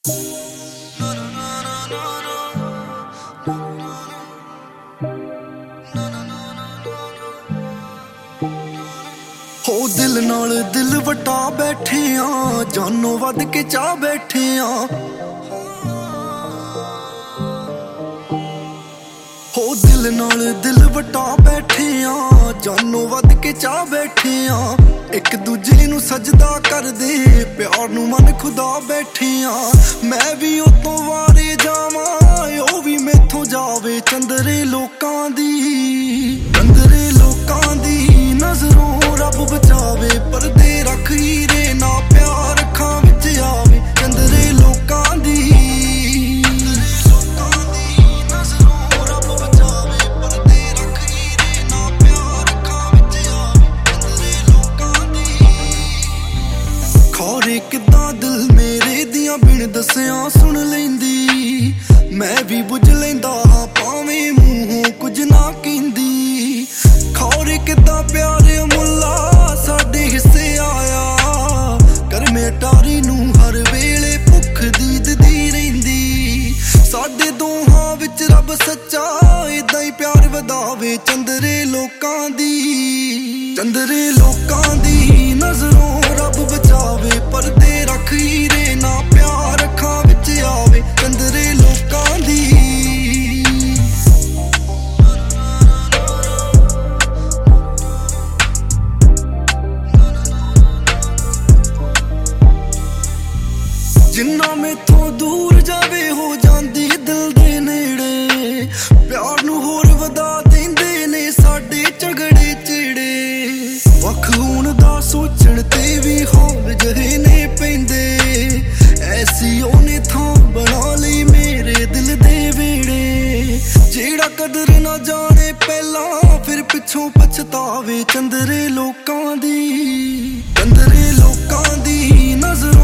हो दिल नाल दिल वटा बैठे आ, जानों वध के चाह बैठे आ। हो दिल नाल दिल वटा बैठे आ, जानों वध के चाह बैठे आ। एक दूजे नू सजदा कर दे, प्यार नू मन खुदा बैठे आ। मैं भी उतों वारे जावां, ओ भी मैथों जावे चंदरे लोकां दी। चंदरे लोकां दी नजरों रब बचावे, पर्दे रख हीरे ना प्यार अखां विच आवे। चंदरे लोकां दी खौरे किदां दिल मेरे दियां बिन दसिया सुन लैंदी। मैं भी बुझ लैंदा हां भावें मूंहों कुछ ना कहंदी। खौरे किदां प्यार मुल्ला साडे हिस्से आया, करमे टारी नूं हर वेले भुख दीददी रहिंदी। साडे दोहां विच रब सच्चा इदां ही प्यार वधावे। चंदरे लोकां दी चंदरे लोकां दी नजरों रब बचावे, पर्दे रख हीरे ना प्यार अखां विच आवे। चंदरे लोकां दी जिन्ना मैथों दूर जावे हो जांदी दिल दे नेड़े। प्यार नू होर वधा देंदे ने साडे झगड़े चिड़े। वख होण दा सोचण ते भी हौल जहे ने पैंदे। ऐसी ओने थां बना लई मेरे दिल दे वेड़े। जेड़ा कदर ना जाने पहला फिर पिछों पछतावे। चंदरे लोकां दी चंदरे लोकां दी नजर